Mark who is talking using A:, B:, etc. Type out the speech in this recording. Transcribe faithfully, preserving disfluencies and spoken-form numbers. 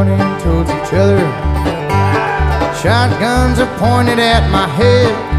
A: running towards each other. Shotguns are pointed at my head.